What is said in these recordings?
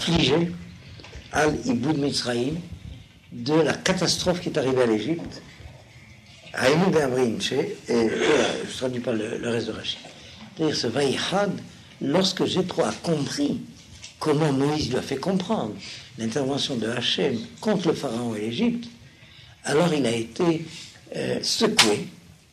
affligé, Al-Iboud Mitzrayim, de la catastrophe qui est arrivée à l'Égypte. Haïmou Be'amriinche, et voilà, je ne traduis pas le reste de Rachid. C'est-à-dire ce Vaïchad, lorsque Jétro a compris comment Moïse lui a fait comprendre l'intervention de Hachem contre le Pharaon et l'Égypte, alors il a été secoué,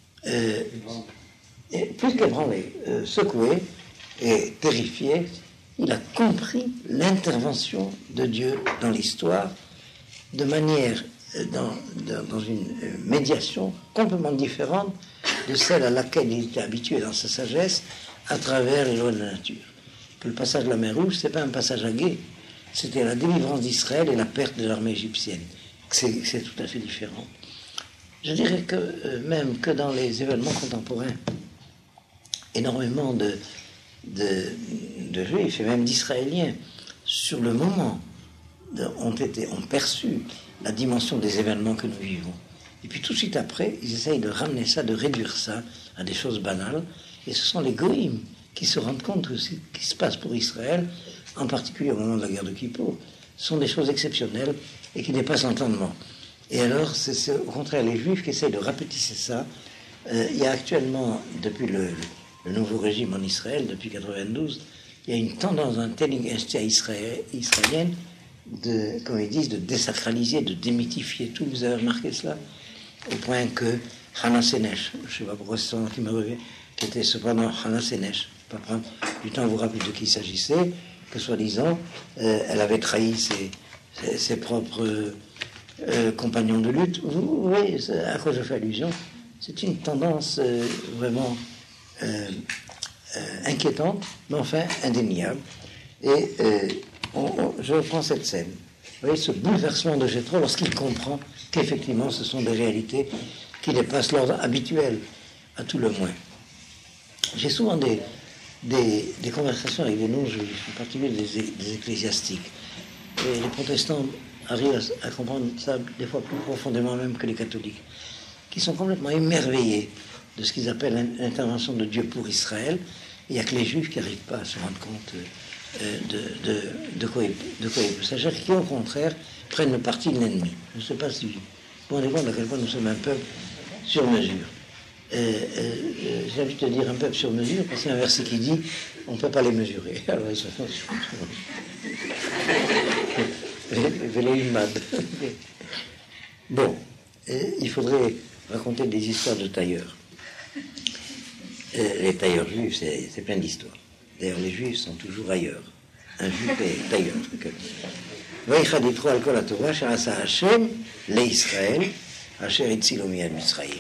plus qu'ébranlé, secoué et terrifié. Il a compris l'intervention de Dieu dans l'histoire de manière, dans une médiation complètement différente de celle à laquelle il était habitué dans sa sagesse à travers les lois de la nature. Que le passage de la mer Rouge, ce n'est pas un passage à gué, c'était la délivrance d'Israël et la perte de l'armée égyptienne. C'est tout à fait différent. Je dirais que même que dans les événements contemporains, énormément de Juifs et même d'Israéliens, sur le moment, ont perçu la dimension des événements que nous vivons. Et puis tout de suite après, ils essayent de ramener ça, de réduire ça à des choses banales. Et ce sont les goïms qui se rendent compte que ce qui se passe pour Israël, en particulier au moment de la guerre de Kippour, sont des choses exceptionnelles et qui dépassent l'entendement. Et alors, c'est au contraire les Juifs qui essayent de rapetisser ça. Il y a actuellement, depuis le nouveau régime en Israël, depuis 92, il y a une tendance israélienne comme ils disent, de désacraliser, de démythifier tout. Vous avez remarqué cela? Au point que Hannah Senesh, je ne sais pas pourquoi c'est son nom qui me revient, qui était cependant Hannah Senesh, pas prendre du temps à vous rappeler de qui il s'agissait, que soi-disant, elle avait trahi ses propres compagnons de lutte. Vous voyez à quoi je fais allusion? C'est une tendance vraiment inquiétante, mais enfin indéniable. Et je reprends cette scène. Vous voyez ce bouleversement de Jétro lorsqu'il comprend qu'effectivement ce sont des réalités qui dépassent l'ordre habituel, à tout le moins. J'ai souvent des conversations avec des non-juifs, en particulier des ecclésiastiques. Et les protestants arrivent à comprendre ça des fois plus profondément même que les catholiques, qui sont complètement émerveillés de ce qu'ils appellent l'intervention de Dieu pour Israël. Il n'y a que les juifs qui n'arrivent pas à se rendre compte de quoi il peut s'agir, qui au contraire prennent le parti de l'ennemi. Je ne sais pas si vous vous rendez compte à quel point nous sommes un peuple sur mesure. J'ai envie de te dire un peuple sur mesure, parce qu'il y a un verset qui dit on ne peut pas les mesurer. Alors ils se font bon, il faudrait raconter des histoires de tailleurs. Les tailleurs juifs, c'est plein d'histoires. D'ailleurs, les juifs sont toujours ailleurs. Un juif est tailleur. Vaïchad Yitro al kol haTorah she'asa Hashem leIsraël asher hitzilo miyad Mitzrayim.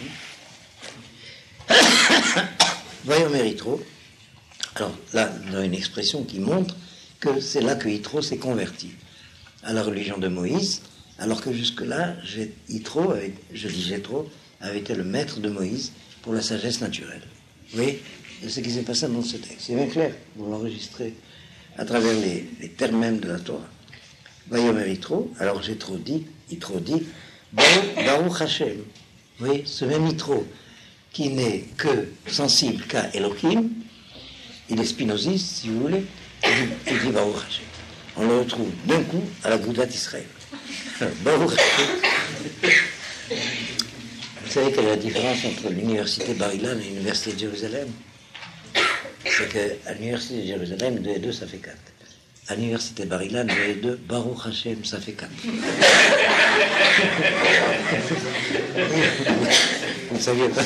Vayomer Yitro. Alors là, on a une expression qui montre que c'est là que Yitro s'est converti à la religion de Moïse, alors que jusque-là, Jétro avait été le maître de Moïse pour la sagesse naturelle. Vous voyez, c'est ce qui s'est passé dans ce texte. C'est bien clair, vous l'enregistrez à travers les termes même de la Torah. Vayomer Yitro, alors Yitro dit, Baruch Hashem. Vous voyez, ce même Yitro qui n'est que sensible qu'à Elohim, il est spinoziste, si vous voulez, il dit Baruch Hashem. On le retrouve d'un coup à la Goudat Israël. Baruch Hashem. Vous savez quelle est la différence entre l'université Bar-Ilan et l'université de Jérusalem? C'est qu'à l'université de Jérusalem, 2 et 2, ça fait 4. À l'université Bar-Ilan, 2 et 2, Baruch Hashem, ça fait 4. Vous ne saviez pas?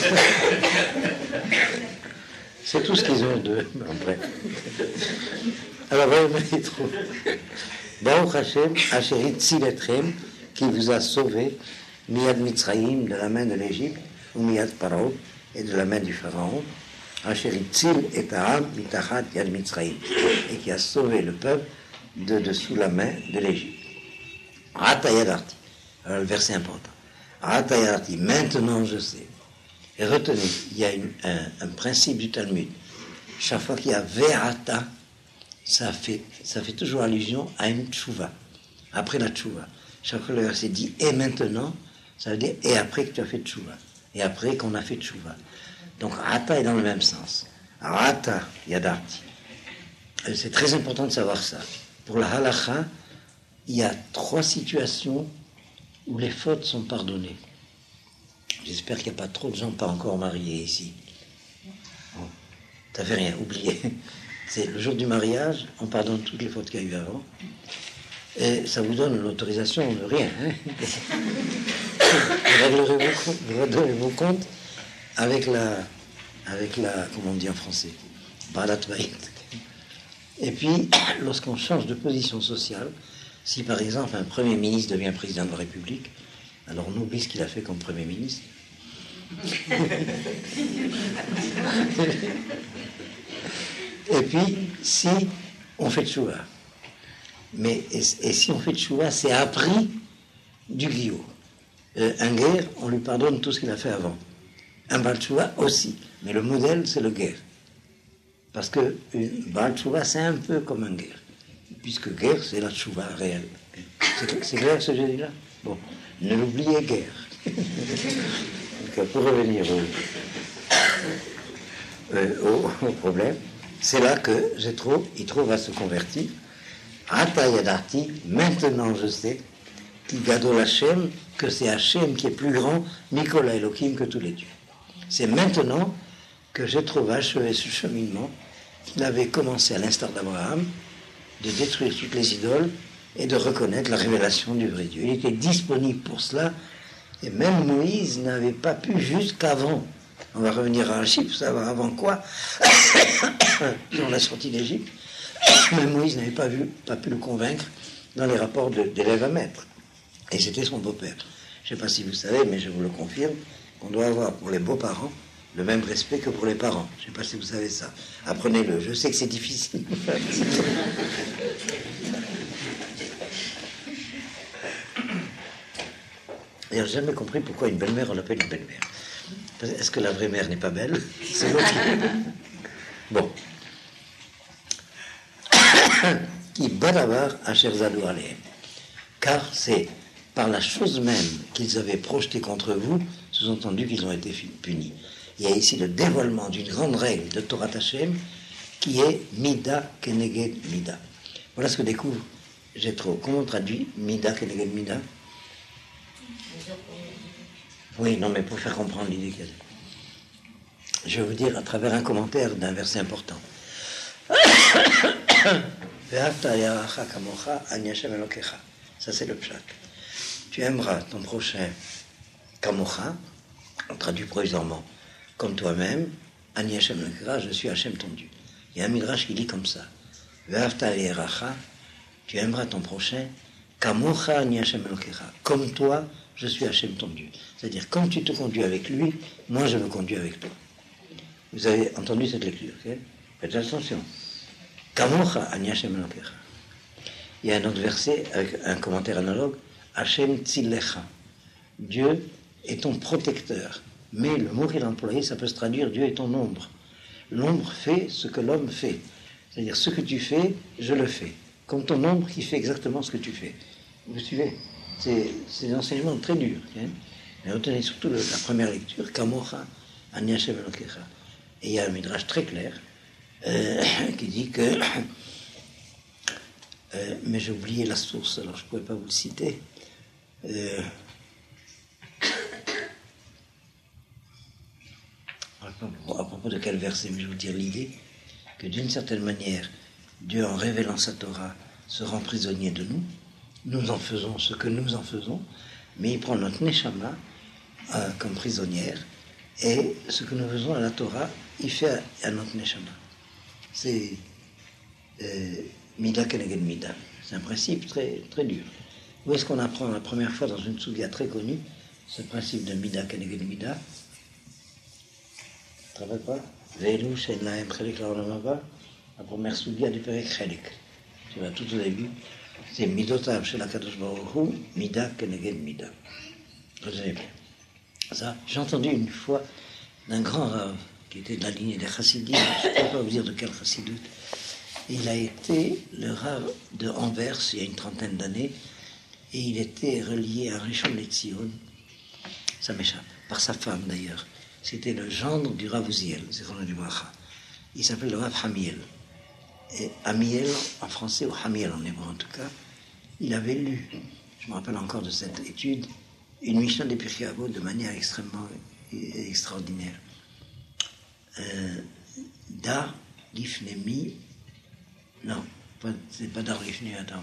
C'est tout ce qu'ils ont d'eux. Bref. Alors, voyez, trop. Baruch Hashem, Asher Hitzil Etchem, qui vous a sauvé, Miyad Mitzrayim, de la main de l'Égypte, ou Miyad Paro, et de la main du Pharaon, Asher Hitzil et Aham, Mitachat Yad Mitzrayim, et qui a sauvé le peuple de dessous la main de l'Égypte. Ata Yadarti. Alors, le verset important. Ata Yadarti, maintenant je sais. Et retenez, il y a un principe du Talmud. Chaque fois qu'il y a Ve'ata, ça fait toujours allusion à une tchouva. Après la tchouva. Chaque fois que le verset dit et maintenant, ça veut dire et après que tu as fait tchouva. Et après qu'on a fait tchouva. Donc Ata est dans le même sens. Ata Yadarti. C'est très important de savoir ça. pour la halakha, il y a 3 situations où les fautes sont pardonnées. J'espère qu'il n'y a pas trop de gens pas encore mariés ici. Bon, t'as fait rien, oubliez. C'est le jour du mariage, on pardonne toutes les fautes qu'il y a eu avant. Et ça vous donne l'autorisation de rien. Hein. Vous réglerez vos comptes avec la, comment on dit en français, balat bayit. Et puis, lorsqu'on change de position sociale, si par exemple un Premier ministre devient président de la République, alors on oublie ce qu'il a fait comme Premier ministre. Et puis, si on fait tchouva, et si on fait tchouva, c'est appris du guillot. Un guerre, on lui pardonne tout ce qu'il a fait avant. Un Baal Tchouva aussi. Mais le modèle, c'est le guerre. Parce que Baal Tchouva, c'est un peu comme un guerre. Puisque guerre, c'est la tchouva réelle. C'est clair ce que j'ai dit là? Bon, ne l'oubliez guerre. Donc, pour revenir au problème, c'est là que Yitro va se convertir. Ata Yadati, maintenant je sais, qui Gadol Hashem, que c'est Hashem qui est plus grand, Nicolas Elohim, que tous les dieux. C'est maintenant que Jéthro va achever ce cheminement qu'il avait commencé à l'instar d'Abraham, de détruire toutes les idoles et de reconnaître la révélation du vrai Dieu. Il était disponible pour cela, et même Moïse n'avait pas pu jusqu'avant. On va revenir à Rachid pour savoir avant quoi, dans la sortie d'Égypte, mais Moïse n'avait pas pu le convaincre dans les rapports d'élève à maître. Et c'était son beau-père. Je ne sais pas si vous savez, mais je vous le confirme, qu'on doit avoir pour les beaux-parents le même respect que pour les parents. Je ne sais pas si vous savez ça. Apprenez-le. Je sais que c'est difficile. Et j'ai jamais compris pourquoi une belle-mère, on l'appelle une belle-mère. Est-ce que la vraie mère n'est pas belle? C'est l'autre. Bon. Qui badavar asherzadou alehem. Car c'est par la chose même qu'ils avaient projetée contre vous, sous-entendu qu'ils ont été punis. Il y a ici le dévoilement d'une grande règle de Torah Hashem qui est Mida Keneged Mida. Voilà ce que découvre Jéthro. Comment on traduit Mida Keneged Mida? Oui, non, mais pour faire comprendre l'idée qu'il y a. Je vais vous dire à travers un commentaire d'un verset important. Ça, c'est le pshat. Tu aimeras ton prochain kamocha, on traduit provisoirement, comme toi-même, Ani Hashem Elokecha, je suis Hashem ton Dieu. Il y a un midrash qui dit comme ça. Tu aimeras ton prochain, kamocha Ani Hashem Elokecha, comme toi, je suis Hashem ton Dieu. C'est-à-dire, comme tu te conduis avec lui, moi je me conduis avec toi. Vous avez entendu cette lecture, ok? Faites attention. Kamocha Ani Hashem Elokecha. Il y a un autre verset avec un commentaire analogue. Hashem Tzilecha. Dieu est ton protecteur. Mais le mot qu'il a employé, ça peut se traduire Dieu est ton ombre. L'ombre fait ce que l'homme fait. C'est-à-dire, ce que tu fais, je le fais. Comme ton ombre qui fait exactement ce que tu fais. Vous suivez? C'est des enseignements très durs. Hein? Mais retenez surtout la première lecture. Kamocha Ani Hashem Elokecha. Et il y a un midrash très clair qui dit que... mais j'ai oublié la source, alors je ne pourrais pas vous le citer. À propos de quel verset, mais je vais vous dire l'idée que d'une certaine manière, Dieu, en révélant sa Torah, se rend prisonnier de nous. Nous en faisons ce que nous en faisons, mais il prend notre neshama comme prisonnière, et ce que nous faisons à la Torah, il fait à notre neshama. C'est Mida Keneged Mida. C'est un principe très, très dur. Où est-ce qu'on apprend la première fois dans une sougia très connue ce principe de Mida Keneged Mida? Tu ne te rappelles pas? Veilu Shen Lahem Chelek Laolam Haba, la première sougia du Perek Chelek. Tu vas tout au début. C'est Midotav Shel HaKadosh Baruch Hu, Mida Keneged Mida. Retenez bien. Ça, j'ai entendu une fois d'un grand rave qui était de la lignée des Chassidim, je ne peux pas vous dire de quel Chassidut. Il a été le rave de Anvers il y a une trentaine d'années, et il était relié à Rishon LeZion, ça m'échappe, par sa femme d'ailleurs. C'était le gendre du Rav Uziel, il s'appelle le Rav Hamiel. Et Amiel en français, ou Hamiel en hébreu en tout cas, il avait lu, je me rappelle encore de cette étude, une Mishnah des Pirkei Avot de manière extrêmement extraordinaire. Dar Lifnemi, non, c'est pas Dar Lifnemi, attends,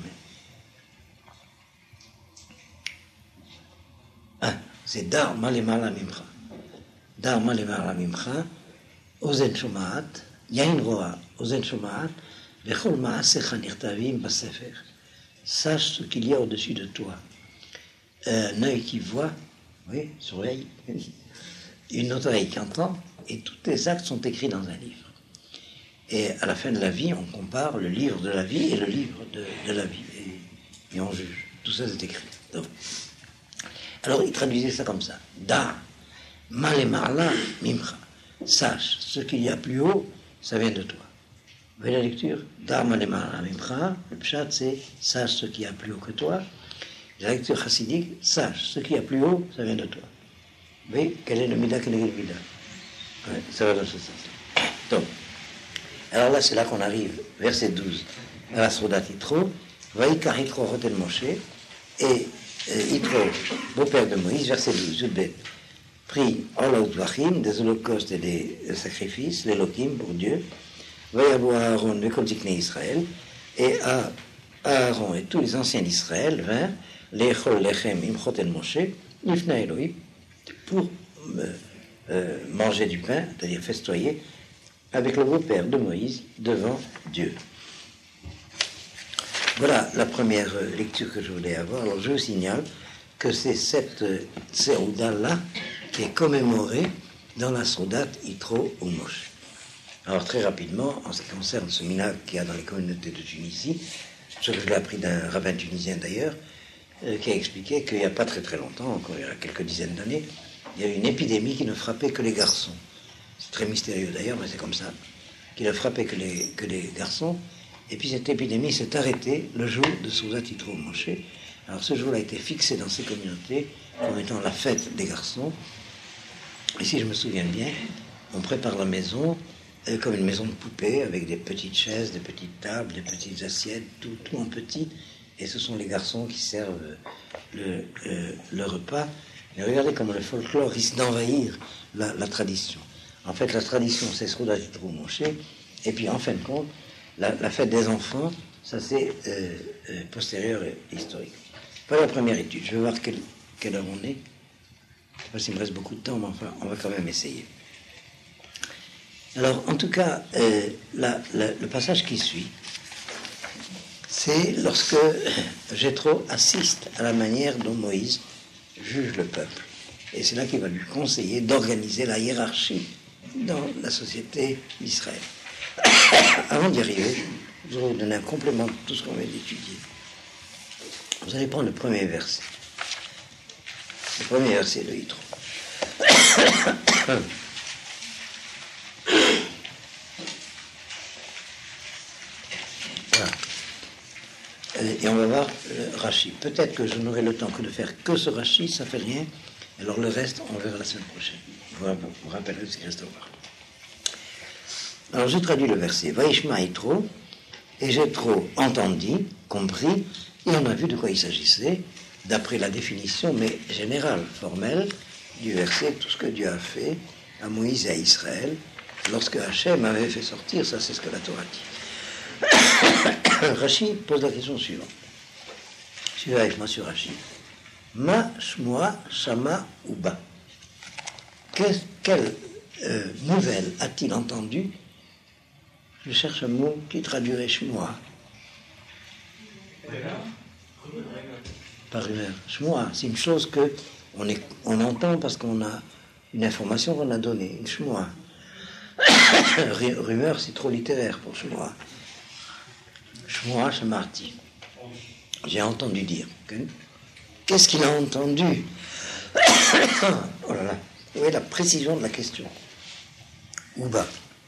mais. C'est Dar Malemala Mimcha. Dar Malemala Mimcha, Ozen Shomaat, Yain Roa, Ozen Shomaat, Vechol Maasecha Nirtavim Basefer. Sache ce qu'il y a au-dessus de toi. Un œil qui voit, oui, surveille, une oreille qui entend, et tous tes actes sont écrits dans un livre. Et à la fin de la vie, on compare le livre de la vie et le livre de la vie. Et on juge. Tout ça, c'est écrit. Donc, alors, il traduisait ça comme ça. Da, malemarla, mimcha. Sache, ce qu'il y a plus haut, ça vient de toi. Vous voyez la lecture? Da, malemarla, mimcha. Le pshat, c'est sache ce qu'il y a plus haut que toi. La lecture chassidique, sache, ce qu'il y a plus haut, ça vient de toi. Vous voyez, quel est le mida, quel est le mida? Ouais, ça va dans ce sens. Donc, alors là, c'est là qu'on arrive, verset 12, à la Srodat Yitro, Vaïkar Yitro Rotel Moshe, et Yitro, beau-père de Moïse, verset 12, Yudbet, prit Olaut Vachim, des holocaustes et des sacrifices, les Lokim pour Dieu, Vaïabo Aaron, le Kodikne Israël, et à Aaron et tous les anciens d'Israël vinrent, Lechol Lechem Imchotel Moshe, Ifna Elohim, pour manger du pain, c'est-à-dire festoyer, avec le beau-père de Moïse devant Dieu. Voilà la première lecture que je voulais avoir. Alors je vous signale que c'est cette Seuda-là qui est commémorée dans la Seudat Yitro ou Moshe. Alors très rapidement, en ce qui concerne ce minhag qu'il y a dans les communautés de Tunisie, ce que je l'ai appris d'un rabbin tunisien d'ailleurs, qui a expliqué qu'il n'y a pas très très longtemps, encore il y a quelques dizaines d'années, il y a eu une épidémie qui ne frappait que les garçons. C'est très mystérieux d'ailleurs, mais c'est comme ça, qui ne frappait que les garçons. Et puis cette épidémie s'est arrêtée le jour de Seudat Yitro Moshe. Alors ce jour-là a été fixé dans ces communautés comme étant la fête des garçons. Et si je me souviens bien, on prépare la maison comme une maison de poupée, avec des petites chaises, des petites tables, des petites assiettes, tout en petit. Et ce sont les garçons qui servent le repas. Mais regardez comment le folklore risque d'envahir la tradition. En fait, la tradition, c'est Seudat Yitro Moshe. Et puis, en fin de compte, la fête des enfants, ça c'est postérieur et historique. Voilà la première étude. Je vais voir quelle heure on est. Je ne sais pas s'il me reste beaucoup de temps, mais enfin, on va quand même essayer. Alors, en tout cas, le passage qui suit, c'est lorsque Jéthro assiste à la manière dont Moïse juge le peuple. Et c'est là qu'il va lui conseiller d'organiser la hiérarchie dans la société d'Israël. Avant d'y arriver, je vais vous donner un complément de tout ce qu'on vient d'étudier. Vous allez prendre le premier verset. Le premier verset de Yitro. Voilà. Et on va voir Rashi. Peut-être que je n'aurai le temps que de faire que ce Rashi, ça fait rien. Alors le reste, on verra la semaine prochaine. Vous rappellerez ce qui reste à voir. Alors je traduis le verset. Vaishma Yitro, et Jéthro entendit, compris, et on a vu de quoi il s'agissait, d'après la définition, mais générale, formelle, du verset, tout ce que Dieu a fait à Moïse et à Israël, lorsque Hachem avait fait sortir, ça c'est ce que la Torah dit. Rashi pose la question suivante. Suivez avec moi sur Rashi. Ma shmoa shama uba. Quelle nouvelle a-t-il entendu? Je cherche un mot qui traduirait shmoa. Par rumeur. Shmoa, c'est une chose que on entend parce qu'on a une information qu'on a donnée, une shmoa. Rumeur, c'est trop littéraire pour shmoa. Shmoa shamarti. J'ai entendu dire. Okay? Qu'est-ce qu'il a entendu? Oh là là. Vous voyez la précision de la question. Ouba.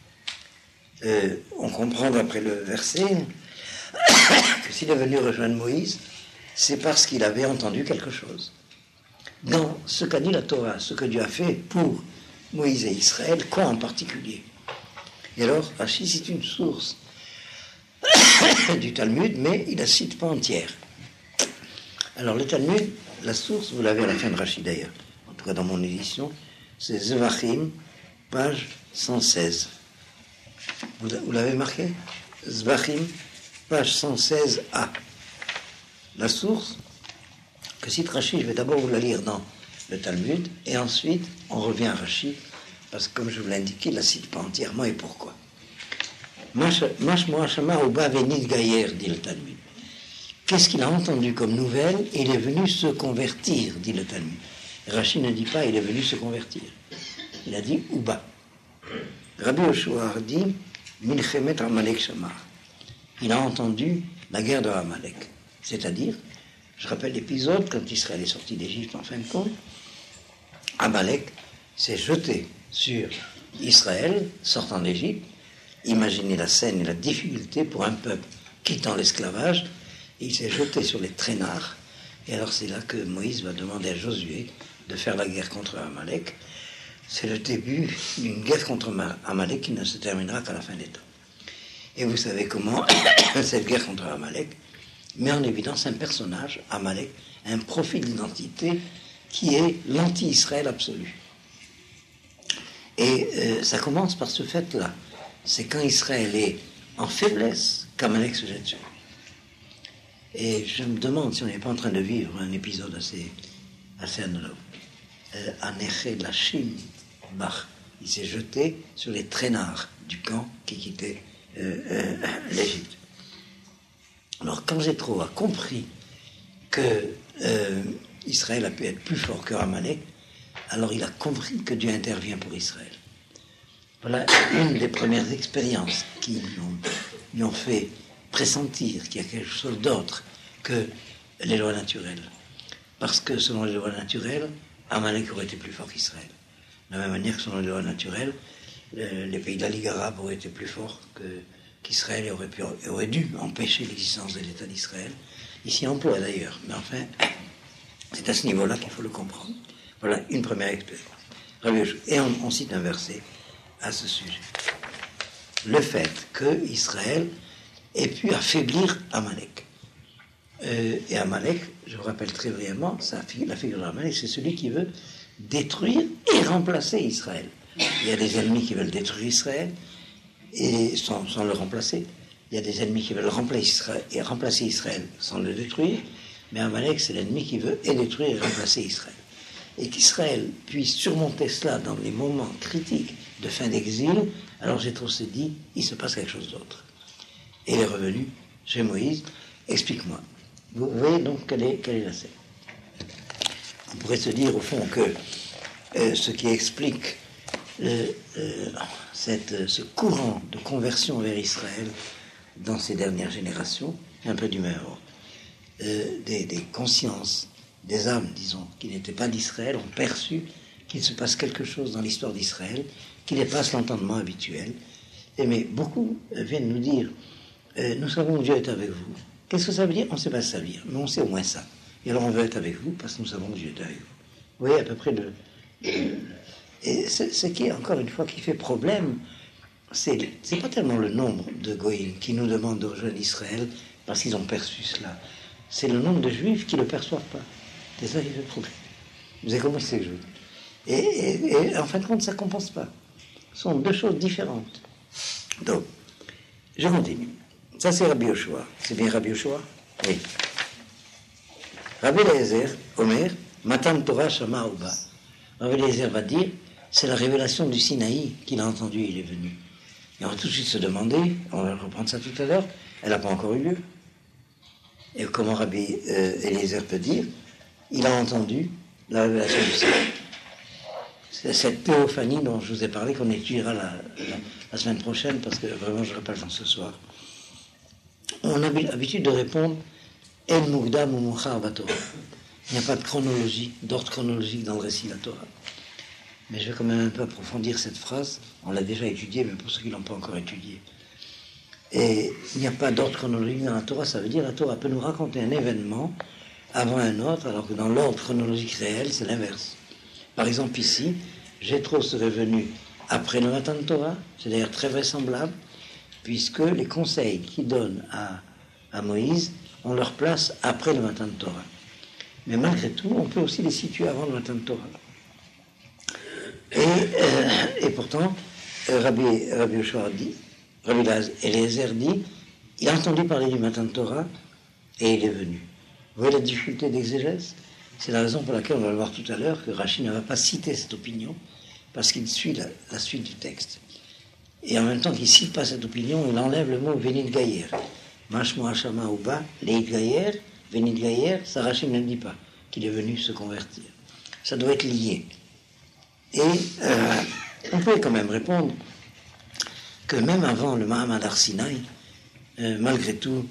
On comprend d'après le verset que s'il est venu rejoindre Moïse, c'est parce qu'il avait entendu quelque chose. Dans ce qu'a dit la Torah, ce que Dieu a fait pour Moïse et Israël, quoi en particulier? Et alors, Rashi, c'est une source du Talmud, mais il la cite pas entière. Alors le Talmud, la source, vous l'avez à la fin de Rashi d'ailleurs, en tout cas dans mon édition, c'est Zvachim, page 116. Vous l'avez marqué? Zvachim, page 116a. La source que cite Rashi, je vais d'abord vous la lire dans le Talmud, et ensuite on revient à Rashi, parce que comme je vous l'ai indiqué, il ne la cite pas entièrement, et pourquoi? Mashmo Hashama Uba Venit Gayer, dit le Talmud. Qu'est-ce qu'il a entendu comme nouvelle? Il est venu se convertir, dit le Talmud. Rashi ne dit pas il est venu se convertir. Il a dit Uba. Rabbi Yoshua dit Milchemet Amalek Shamar. Il a entendu la guerre de Amalek. C'est-à-dire, je rappelle l'épisode quand Israël est sorti d'Égypte en fin de compte, Amalek s'est jeté sur Israël sortant d'Égypte. Imaginez la scène et la difficulté pour un peuple quittant l'esclavage. Il s'est jeté sur les traînards. Et alors c'est là que Moïse va demander à Josué de faire la guerre contre Amalek. C'est le début d'une guerre contre Amalek qui ne se terminera qu'à la fin des temps. Et vous savez comment cette guerre contre Amalek met en évidence un personnage, Amalek, un profil d'identité qui est l'anti-Israël absolu. Et ça commence par ce fait-là. C'est quand Israël est en faiblesse qu'Amalek se jette sur. Et je me demande si on n'est pas en train de vivre un épisode assez analogue. Aneché Lachim Bach, il s'est jeté sur les traînards du camp qui quittait l'Égypte. Alors quand Jéthro a compris que Israël a pu être plus fort que Amalek, alors il a compris que Dieu intervient pour Israël. Voilà une des premières expériences qui lui ont fait pressentir qu'il y a quelque chose d'autre que les lois naturelles. Parce que selon les lois naturelles, Amalek aurait été plus fort qu'Israël. De la même manière que selon les lois naturelles, les pays de la Ligue arabe auraient été plus forts qu'Israël et aurait dû empêcher l'existence de l'État d'Israël. Ici, emploie d'ailleurs. Mais enfin, c'est à ce niveau-là qu'il faut le comprendre. Voilà une première expérience. Et on cite un verset à ce sujet. Le fait que Israël ait pu affaiblir Amalek. Et Amalek, je vous rappelle très brièvement, la figure d'Amalek, c'est celui qui veut détruire et remplacer Israël. Il y a des ennemis qui veulent détruire Israël et sans le remplacer. Il y a des ennemis qui veulent remplacer Israël sans le détruire. Mais Amalek, c'est l'ennemi qui veut et détruire et remplacer Israël. Et qu'Israël puisse surmonter cela dans les moments critiques de fin d'exil, alors Jéthro s'est dit, il se passe quelque chose d'autre. Et il est revenu chez Moïse. Explique-moi. Vous voyez donc quelle est la scène. On pourrait se dire au fond que ce qui explique ce courant de conversion vers Israël dans ces dernières générations, un peu du même ordre. Des consciences, des âmes, disons, qui n'étaient pas d'Israël, ont perçu qu'il se passe quelque chose dans l'histoire d'Israël qui dépasse l'entendement habituel. Mais beaucoup viennent nous dire nous savons que Dieu est avec vous. Qu'est-ce que ça veut dire? On ne sait pas ce que ça veut dire, mais on sait au moins ça. Et alors on veut être avec vous parce que nous savons que Dieu est avec vous. Vous voyez à peu près et ce qui est, encore une fois, qui fait problème, c'est pas tellement le nombre de goïms qui nous demandent de rejoindre Israël parce qu'ils ont perçu cela. C'est le nombre de juifs qui ne le perçoivent pas. C'est ça qui fait problème. Vous avez compris ce que je veux dire. Et en fin de compte, ça ne compense pas. Ce sont deux choses différentes. Donc, je continue. Ça, c'est Rabbi Yoshua. C'est bien Rabbi Yoshua? Oui. Rabbi Eliezer, Omer, Matan Torah Shama Uba. Rabbi Eliezer va dire, c'est la révélation du Sinaï qu'il a entendu, il est venu. Et on va tout de suite se demander, on va reprendre ça tout à l'heure, elle n'a pas encore eu lieu. Et comment Rabbi Eliezer peut dire, il a entendu la révélation du Sinaï. C'est cette théophanie dont je vous ai parlé, qu'on étudiera la semaine prochaine, parce que vraiment je n'aurai pas le temps ce soir. On a l'habitude de répondre El Mugdam ou Muchar Torah. Il n'y a pas de chronologie, d'ordre chronologique dans le récit de la Torah. Mais je vais quand même un peu approfondir cette phrase. On l'a déjà étudiée, mais pour ceux qui ne l'ont pas encore étudiée. Et il n'y a pas d'ordre chronologique dans la Torah, ça veut dire que la Torah peut nous raconter un événement avant un autre, alors que dans l'ordre chronologique réel, c'est l'inverse. Par exemple, ici, Jéthro serait venu après le Matan Torah, c'est d'ailleurs très vraisemblable, puisque les conseils qu'il donne à Moïse ont leur place après le matin de Torah. Mais malgré tout, on peut aussi les situer avant le matin de Torah. Et pourtant, Rabbi Yoshua dit, Rabbi Eliezer dit, il a entendu parler du matin de Torah et il est venu. Vous voyez la difficulté d'exégèse? C'est la raison pour laquelle on va le voir tout à l'heure que Rashi ne va pas citer cette opinion, parce qu'il suit la suite du texte. Et en même temps qu'il ne cite pas cette opinion, il enlève le mot Venid Gayer. Mashmo Hashama Uba, Leid Gayer, Venid Gayer, ça Rashi ne le dit pas, qu'il est venu se convertir. Ça doit être lié. Et on peut quand même répondre que même avant le Mahamad Har Sinaï, malgré tout,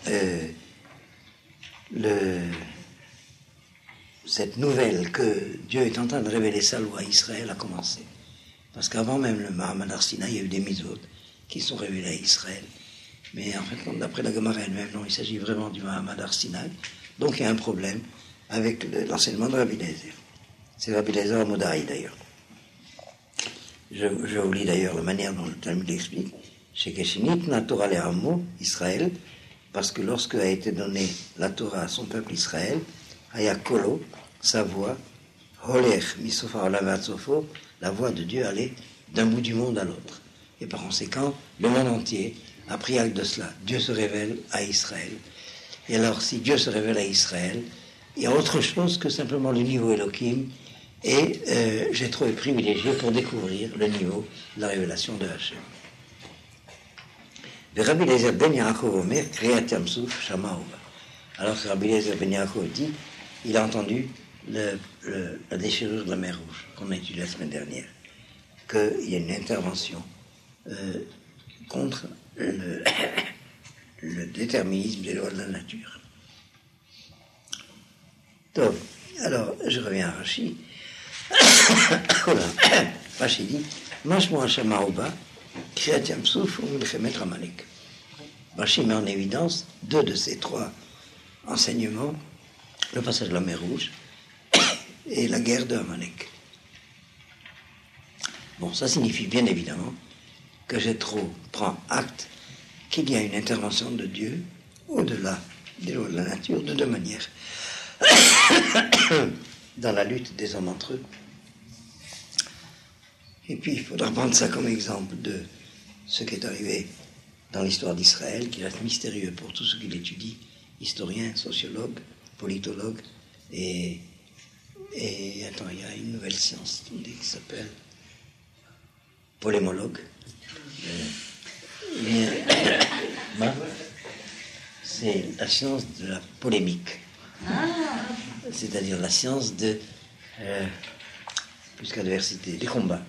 cette nouvelle que Dieu est en train de révéler sa loi à Israël a commencé. Parce qu'avant même le Mahamad Har Sinaï, il y a eu des mitzvot qui sont révélées à Israël. Mais en fait, d'après la Gemara elle-même, non, il s'agit vraiment du Mahamad Har Sinaï. Donc il y a un problème avec l'enseignement de Rabbi Eliezer. C'est Rabbi Eliezer Modai d'ailleurs. Je vous lis d'ailleurs la manière dont le Talmud l'explique. Chez Keshinit, na Torah le'amo, Israël, parce que lorsque a été donnée la Torah à son peuple Israël, Haya Kolo, sa voix, Holech misofa olav, la voix de Dieu allait d'un bout du monde à l'autre. Et par conséquent, le monde entier a pris acte de cela. Dieu se révèle à Israël. Et alors, si Dieu se révèle à Israël, il y a autre chose que simplement le niveau Elohim. Et Jéthro est privilégié pour découvrir le niveau de la révélation de Hachem. Rabbi Eliezer ben Yaakov Omer, Kriyat Yam Suf Shama Uba. Alors que Rabbi Eliezer ben Yaakov dit, il a entendu la déchirure de la mer Rouge, qu'on a étudié la semaine dernière, qu'il y a une intervention contre le déterminisme des lois de la nature. Donc, alors, je reviens à Rashi. Rashi dit, Mashmo Hashama Uba, Kriyat Yam Suf U'Milchemet Amalek. Rashi met en évidence deux de ces trois enseignements, le passage de la mer Rouge et la guerre de Amalek. Bon, ça signifie bien évidemment que Jéthro prend acte qu'il y a une intervention de Dieu au-delà des lois de la nature de deux manières. Dans la lutte des hommes entre eux. Et puis, il faudra prendre ça comme exemple de ce qui est arrivé dans l'histoire d'Israël, qui reste mystérieux pour tous ceux qui l'étudient, historiens, sociologues, politologues, et attends, il y a une nouvelle science qui s'appelle polémologue. C'est la science de la polémique. C'est-à-dire la science de plus qu'adversité, des combats.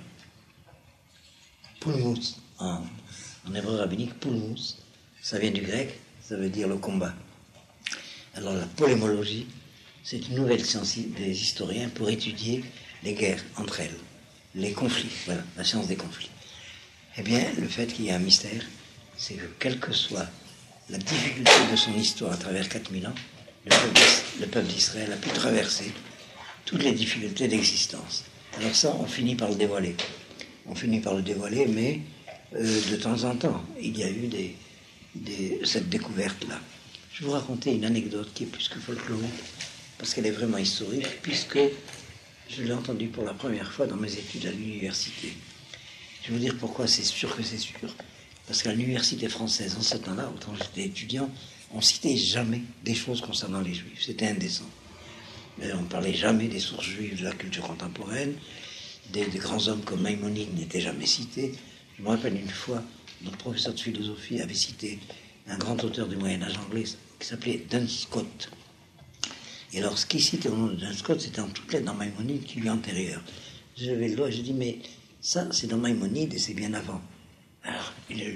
Pulmus, en hébreu rabbinique, pulmus, ça vient du grec, ça veut dire le combat. Alors la polémologie, c'est une nouvelle science des historiens pour étudier les guerres entre elles, les conflits, voilà, la science des conflits. Eh bien, le fait qu'il y ait un mystère, c'est que quelle que soit la difficulté de son histoire à travers 4000 ans, le peuple d'Israël a pu traverser toutes les difficultés d'existence. Alors ça, on finit par le dévoiler. On finit par le dévoiler, mais de temps en temps, il y a eu cette découverte-là. Je vais vous raconter une anecdote qui est plus que folklorique, parce qu'elle est vraiment historique, puisque je l'ai entendue pour la première fois dans mes études à l'université. Je vais vous dire pourquoi c'est sûr que c'est sûr. Parce qu'à l'université française, en ce temps-là, autant j'étais étudiant, on ne citait jamais des choses concernant les Juifs. C'était indécent. On ne parlait jamais des sources juives de la culture contemporaine. Des grands hommes comme Maïmonide n'étaient jamais cités. Je me rappelle une fois, notre professeur de philosophie avait cité un grand auteur du Moyen-Âge anglais qui s'appelait Duns Scott. Et alors, ce qu'il citait au nom de Duns Scott, c'était en toutes lettres dans Maïmonide qui lui est antérieur. Je levais le doigt et je dis, mais ça, c'est dans Maïmonide et c'est bien avant. Alors,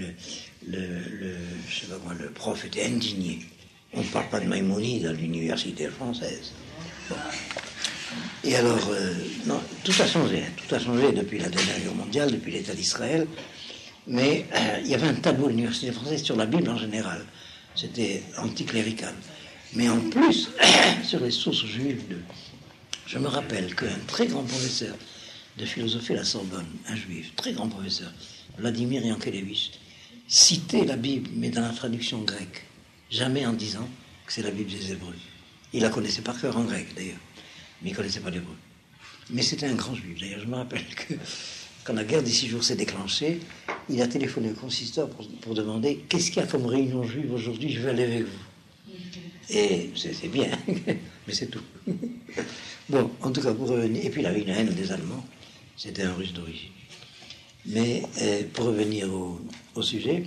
je sais pas quoi, le prof était indigné. On ne parle pas de Maïmonide à l'université française. Bon. Et alors, non, tout a changé depuis la Deuxième Guerre mondiale, depuis l'État d'Israël. Mais il y avait un tabou à l'université française sur la Bible en général. C'était anticlérical. Mais en plus, sur les sources juives, je me rappelle qu'un très grand professeur de philosophie à la Sorbonne, un juif, très grand professeur, Vladimir Yankelevitch, cité la Bible, mais dans la traduction grecque, jamais en disant que c'est la Bible des Hébreux. Il la connaissait par cœur en grec, d'ailleurs, mais il ne connaissait pas l'hébreu. Mais c'était un grand juif. D'ailleurs, je me rappelle que quand la guerre des 6 jours s'est déclenchée, il a téléphoné au consistoire pour demander « Qu'est-ce qu'il y a comme réunion juive aujourd'hui? Je vais aller avec vous. » Et c'est bien, mais c'est tout. Bon, en tout cas, pour revenir... Et puis il avait une haine des Allemands. C'était un Russe d'origine. Mais pour revenir au sujet,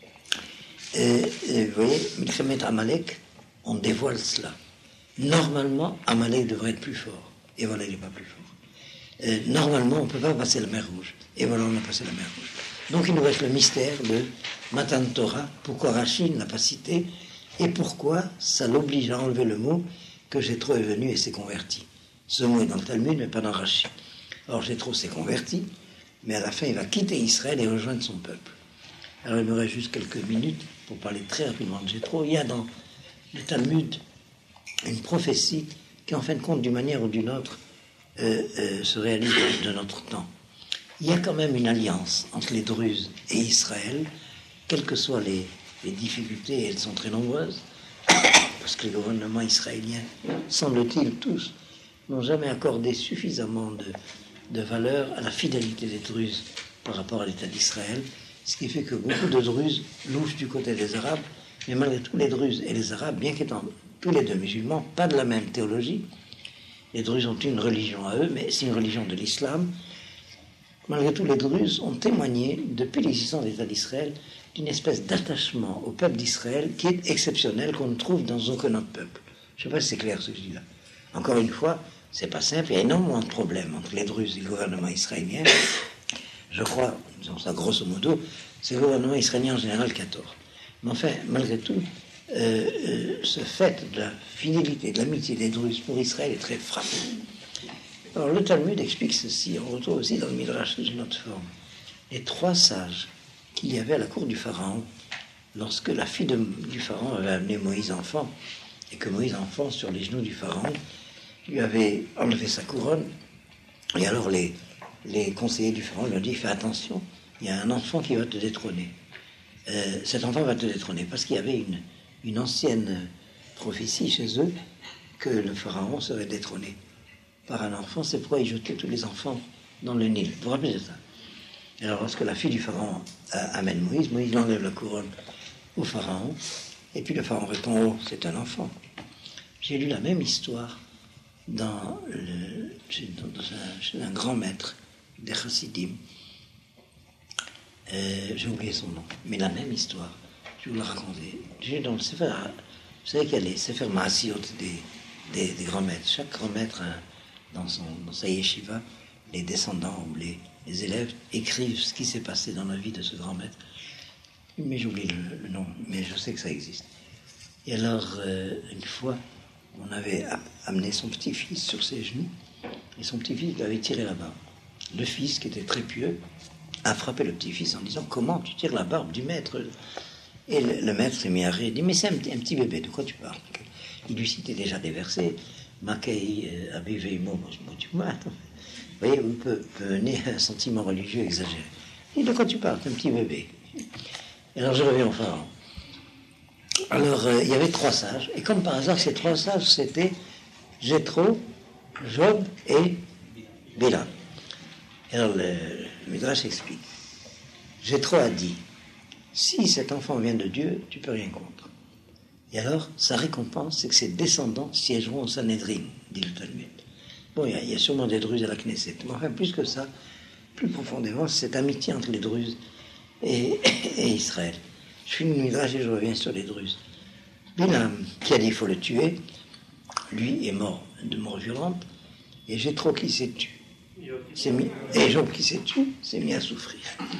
vous voyez, Milchemet Amalek, on dévoile cela. Normalement, Amalek devrait être plus fort. Et voilà, il n'est pas plus fort. Normalement, on ne peut pas passer la mer Rouge. Et voilà, on a passé la mer Rouge. Donc il nous reste le mystère de Matan Torah, pourquoi Rashi n'a pas cité, et pourquoi ça l'oblige à enlever le mot que Jéthro est venu et s'est converti. Ce mot est dans le Talmud, mais pas dans Rashi. Alors Jéthro s'est converti, mais à la fin, il va quitter Israël et rejoindre son peuple. Alors il me reste juste quelques minutes pour parler très rapidement de Jéthro. Il y a dans le Talmud une prophétie qui, en fin de compte, d'une manière ou d'une autre, se réalise de notre temps. Il y a quand même une alliance entre les Druzes et Israël, quelles que soient les difficultés, et elles sont très nombreuses, parce que les gouvernements israéliens, semble-t-il tous, n'ont jamais accordé suffisamment de valeur à la fidélité des Druzes par rapport à l'État d'Israël, ce qui fait que beaucoup de Druzes louchent du côté des Arabes, mais malgré tout, les Druzes et les Arabes, bien qu'étant tous les deux musulmans, pas de la même théologie, les Druzes ont une religion à eux, mais c'est une religion de l'islam. Malgré tout, les Druzes ont témoigné, depuis l'existence de l'État d'Israël, d'une espèce d'attachement au peuple d'Israël qui est exceptionnel, qu'on ne trouve dans aucun autre peuple. Je ne sais pas si c'est clair ce que je dis là. Encore une fois, c'est pas simple, il y a énormément de problèmes entre les Druzes et le gouvernement israélien. Je crois, disons ça grosso modo, c'est le gouvernement israélien en général qui a tort. Mais enfin, malgré tout, ce fait de la fidélité, de l'amitié des Druzes pour Israël est très frappant. Alors le Talmud explique ceci, on retrouve aussi dans le Midrash sous une autre forme. Les 3 sages qu'il y avait à la cour du Pharaon, lorsque la fille du Pharaon avait amené Moïse enfant, et que Moïse enfant, sur les genoux du Pharaon, lui avait enlevé sa couronne, et alors les conseillers du Pharaon lui ont dit, fais attention, il y a un enfant qui va te détrôner. Cet enfant va te détrôner, parce qu'il y avait une ancienne prophétie chez eux que le Pharaon serait détrôné par un enfant. C'est pourquoi il jetait tous les enfants dans le Nil. Vous vous rappelez de ça? Alors lorsque la fille du Pharaon amène Moïse enlève la couronne au Pharaon, et puis le Pharaon répond, oh, c'est un enfant. J'ai lu la même histoire chez un grand maître des Chassidim. J'ai oublié son nom, mais la même histoire, je vais vous la raconter. J'ai dans le Sefer, vous savez qu'il y a les Sefer Maasiot des grands maîtres. Chaque grand maître, dans sa yeshiva, les descendants ou les élèves écrivent ce qui s'est passé dans la vie de ce grand maître. Mais j'oublie le nom, mais je sais que ça existe. Et alors, une fois, on avait amené son petit-fils sur ses genoux, et son petit-fils lui avait tiré la barbe. Le fils, qui était très pieux, a frappé le petit-fils en disant « Comment tu tires la barbe du maître ?» Et le maître s'est mis à rire, il dit « Mais c'est un petit bébé, de quoi tu parles ?» Il lui citait déjà des versets « Makei abiveimo motumat » Vous voyez, où peut venir un sentiment religieux exagéré. Et de quoi tu parles? C'est un petit bébé. Et alors je reviens au Pharaon. Alors il y avait 3 sages, et comme par hasard, ces 3 sages, c'était Jéthro, Job et Bilam. Et alors le Midrash explique. Jéthro a dit, si cet enfant vient de Dieu, tu peux rien contre. Et alors, sa récompense, c'est que ses descendants siégeront au Sanhédrin, dit le Talmud. Bon, il y a sûrement des Druzes à la Knesset, mais enfin, plus que ça, plus profondément, c'est cette amitié entre les Druzes et Israël. Je finis le Midrash et je reviens sur les Druzes. Bilam, qui a dit il faut le tuer, lui est mort de mort violente, et Jéthro qui s'est tué. Et Job qui s'est tué s'est mis à souffrir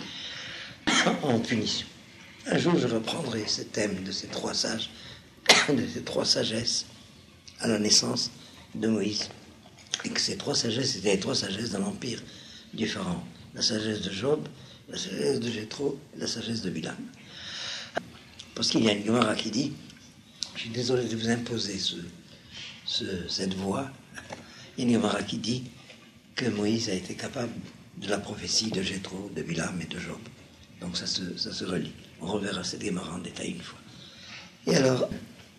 en punition. Un jour, je reprendrai ce thème de ces 3 sages, de ces 3 sagesses à la naissance de Moïse. Et que ces 3 sagesses étaient les 3 sagesses de l'empire du Pharaon. La sagesse de Job, la sagesse de Jéthro, la sagesse de Bilam. Parce qu'il y a une Gemara qui dit, je suis désolé de vous imposer cette voix, il y a une Gemara qui dit que Moïse a été capable de la prophétie de Jéthro, de Bilam et de Job. Donc ça se relie. On reverra cette Gemara en détail une fois. Et alors,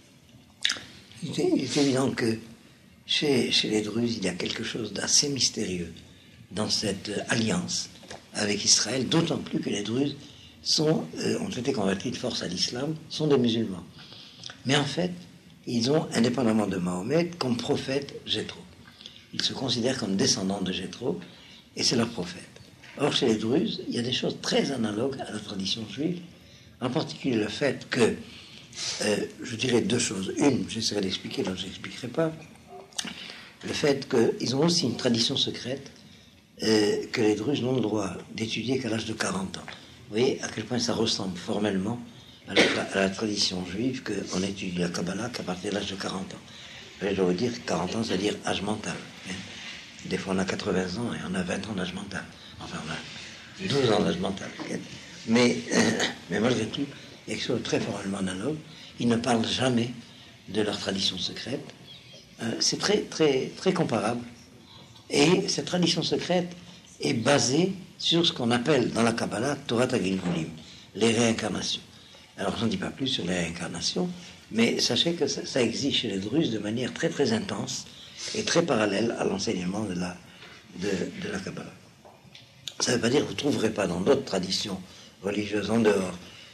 il est évident que chez les Druzes, il y a quelque chose d'assez mystérieux dans cette alliance avec Israël, d'autant plus que les Druzes ont été convertis de force à l'islam, sont des musulmans. Mais en fait, ils ont, indépendamment de Mahomet, comme prophète Jéthro. Ils se considèrent comme descendants de Jéthro, et c'est leur prophète. Or, chez les Druzes, il y a des choses très analogues à la tradition juive, en particulier le fait que, je dirais deux choses. Une, j'essaierai d'expliquer, donc je n'expliquerai pas. Le fait qu'ils ont aussi une tradition secrète que les Druzes n'ont le droit d'étudier qu'à l'âge de 40 ans. Vous voyez à quel point ça ressemble formellement à la tradition juive qu'on étudie la Kabbalah qu'à partir de l'âge de 40 ans. Je dois vous dire que 40 ans, c'est-à-dire âge mental. Hein. Des fois, on a 80 ans et on a 20 ans d'âge mental. Enfin, on a 12 ans d'âge mental. Mais malgré tout, il y a quelque chose de très formellement analogue. Ils ne parlent jamais de leur tradition secrète. C'est très, très, très comparable. Et cette tradition secrète est basée sur ce qu'on appelle dans la Kabbalah Torah Gilgulim, les réincarnations. Alors, je n'en dis pas plus sur les réincarnations, mais sachez que ça existe chez les Druzes de manière très, très intense et très parallèle à l'enseignement de la Kabbalah. Ça ne veut pas dire que vous ne trouverez pas dans d'autres traditions religieuses en dehors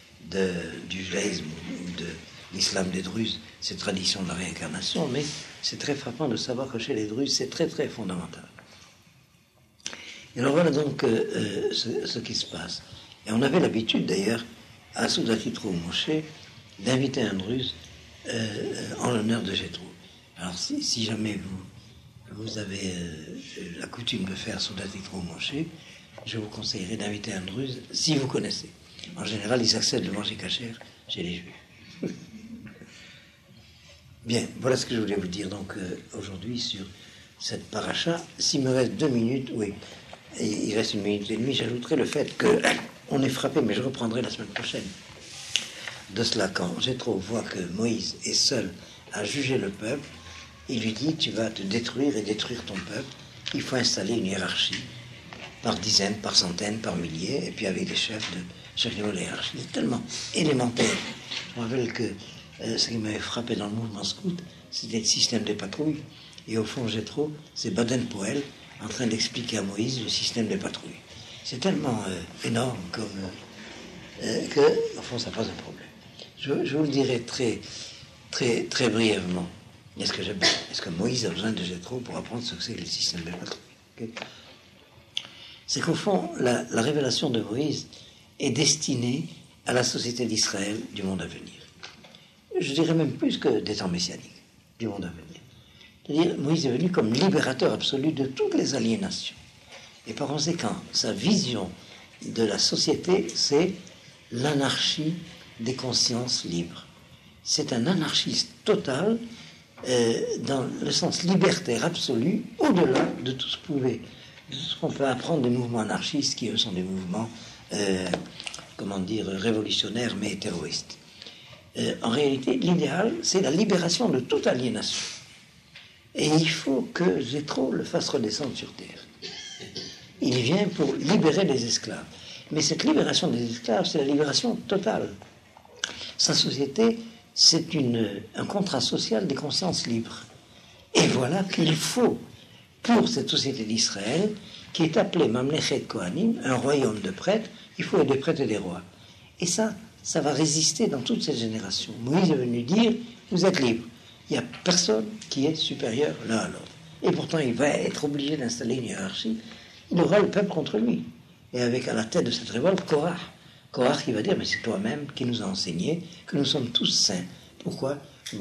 du judaïsme ou de l'islam des Druzes cette tradition de la réincarnation, mais c'est très frappant de savoir que chez les Druzes, c'est très, très fondamental. Et alors voilà donc ce qui se passe. Et on avait l'habitude d'ailleurs, à Soudat Yitro Moshe, d'inviter un Druze en l'honneur de Jéthro. Alors si jamais vous avez la coutume de faire Soudat Yitro Moshe, je vous conseillerais d'inviter un Druze si vous connaissez. En général, ils acceptent de manger cachère chez les Juifs. Bien, voilà ce que je voulais vous dire donc aujourd'hui sur cette paracha. S'il me reste 2 minutes, oui, et il reste 1 minute et demie, j'ajouterai le fait qu'on est frappé, mais je reprendrai la semaine prochaine, de cela quand Jéthro voit que Moïse est seul à juger le peuple, il lui dit, tu vas te détruire et détruire ton peuple, il faut installer une hiérarchie, par dizaines, par centaines, par milliers, et puis avec des chefs de chaque niveau de la hiérarchie. C'est tellement élémentaire. Je me rappelle que ce qui m'avait frappé dans le mouvement scout, c'était le système des patrouilles. Et au fond, Jéthro, c'est Baden-Powell en train d'expliquer à Moïse le système des patrouilles. C'est tellement énorme que, au fond, ça pose un problème. Je vous le dirai très, très, très brièvement. Est-ce que Moïse a besoin de Jéthro pour apprendre ce que c'est que le système des patrouilles? Okay. C'est qu'au fond, la révélation de Moïse est destinée à la société d'Israël du monde à venir. Je dirais même plus que des temps messianiques, du monde à venir. C'est-à-dire, Moïse est venu comme libérateur absolu de toutes les aliénations. Et par conséquent, sa vision de la société, c'est l'anarchie des consciences libres. C'est un anarchiste total dans le sens libertaire absolu, au-delà de tout ce qu'on peut apprendre des mouvements anarchistes qui, eux, sont des mouvements, révolutionnaires, mais terroristes. En réalité, l'idéal, c'est la libération de toute aliénation. Et il faut que Jéthro le fasse redescendre sur terre. Il vient pour libérer les esclaves. Mais cette libération des esclaves, c'est la libération totale. Sa société, c'est un contrat social des consciences libres. Et voilà qu'il faut, pour cette société d'Israël, qui est appelée Mamlechet Kohanim, un royaume de prêtres, il faut des prêtres et des rois. Et ça va résister dans toutes ces générations. Moïse est venu dire, vous êtes libres. Il n'y a personne qui est supérieur l'un à l'autre. Et pourtant, il va être obligé d'installer une hiérarchie. Il aura le peuple contre lui. Et avec à la tête de cette révolte, Korah. Korah qui va dire, mais c'est toi-même qui nous a enseigné que nous sommes tous saints. Pourquoi?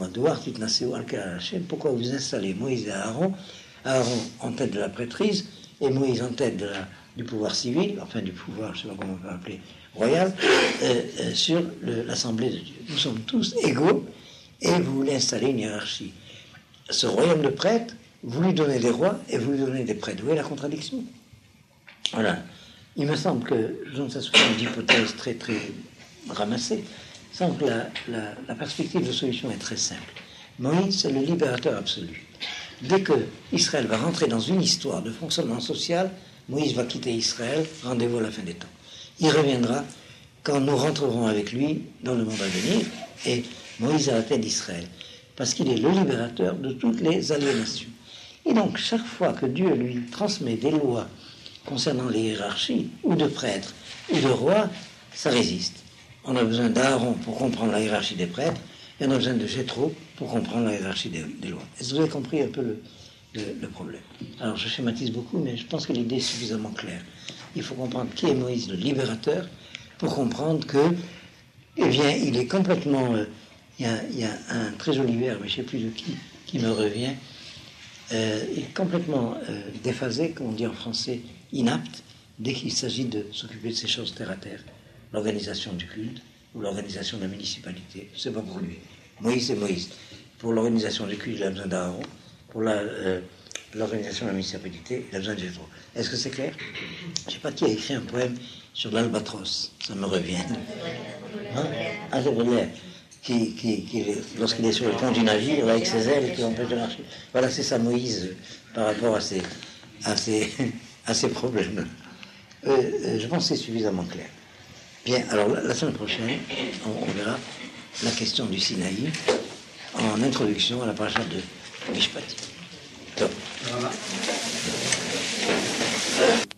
Pourquoi vous installez Moïse et Aaron en tête de la prêtrise, et Moïse en tête du pouvoir civil, enfin du pouvoir, je ne sais pas comment on peut appeler, royal, sur l'Assemblée de Dieu. Nous sommes tous égaux, et vous voulez installer une hiérarchie. Ce royaume de prêtres, vous lui donnez des rois, et vous lui donnez des prêtres. Vous voyez la contradiction? Voilà. Il me semble que, je donne ça sous forme d'hypothèse très, très ramassée, il semble que la perspective de solution est très simple. Moïse, c'est le libérateur absolu. Dès que Israël va rentrer dans une histoire de fonctionnement social, Moïse va quitter Israël, rendez-vous à la fin des temps. Il reviendra quand nous rentrerons avec lui dans le monde à venir, et Moïse à la tête d'Israël, parce qu'il est le libérateur de toutes les aliénations. Et donc, chaque fois que Dieu lui transmet des lois concernant les hiérarchies, ou de prêtres, ou de rois, ça résiste. On a besoin d'Aaron pour comprendre la hiérarchie des prêtres, et on a besoin de Jéthro pour comprendre la hiérarchie des lois. Est-ce que vous avez compris un peu le problème? Alors, je schématise beaucoup, mais je pense que l'idée est suffisamment claire. Il faut comprendre qui est Moïse, le libérateur, pour comprendre que, eh bien, il est complètement... il y a un très joli verbe, mais je ne sais plus de qui me revient, il est complètement déphasé, comme on dit en français, inapte, dès qu'il s'agit de s'occuper de ces choses terre à terre. L'organisation du culte ou l'organisation de la municipalité, c'est pas pour lui. Moïse, c'est Moïse. Pour l'organisation du culte, il a besoin d'Aaron. Pour l'organisation de la municipalité, il a besoin de Jéthro. Est-ce que c'est clair? Je ne sais pas qui a écrit un poème sur l'albatros, ça me revient. Hein? Qui, lorsqu'il est sur le pont du navire, là, avec ses ailes qui empêchent de marcher. Voilà, c'est ça Moïse par rapport à ces problèmes. Je pense que c'est suffisamment clair. Bien, alors la semaine prochaine, on verra la question du Sinaï en introduction à la paracha de Mishpati. Top.